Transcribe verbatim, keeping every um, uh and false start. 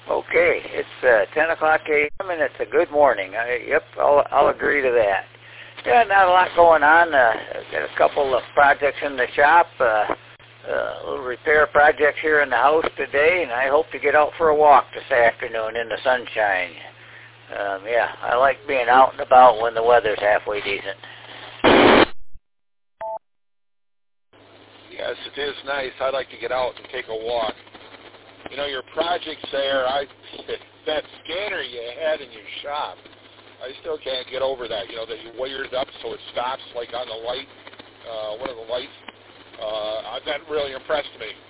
Okay, it's uh, ten o'clock a m and it's a good morning. I, yep, I'll, I'll agree to that. Yeah, not a lot going on. Uh, got a couple of projects in the shop, uh, uh, little repair projects here in the house today, and I hope to get out for a walk this afternoon in the sunshine. Um, yeah, I like being out and about when the weather's halfway decent. Yes, it is nice. I like to get out and take a walk. You know, your projects there, I that scanner you had in your shop, I still can't get over that. You know, that you wired up so it stops like on the light, uh, one of the lights. Uh, that really impressed me.